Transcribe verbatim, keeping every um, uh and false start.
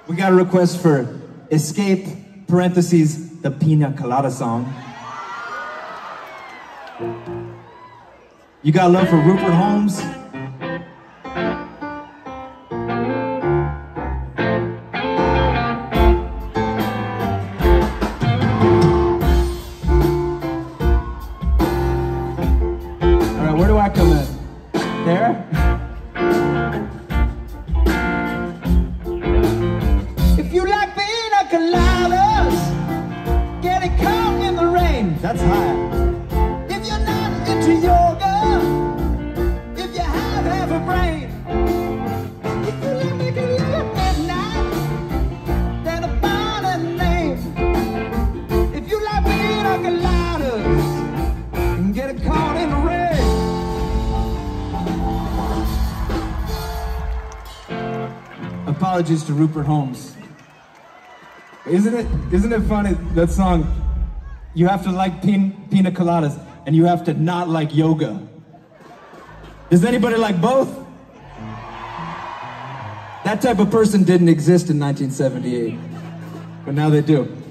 We got a request for Escape, parentheses, the Pina Colada song. You got love for Rupert Holmes? All right, where do I come in? There? If you like pina coladas, get it caught in the rain. That's high. If you're not into yoga, if you have half a brain, if you like making love at night, then a fine name. If you like pina coladas, get it caught in the rain. Apologies to Rupert Holmes. Isn't it, isn't it funny, that song, you have to like pin, pina coladas, and you have to not like yoga. Does anybody like both? That type of person didn't exist in nineteen seventy-eight, but now they do.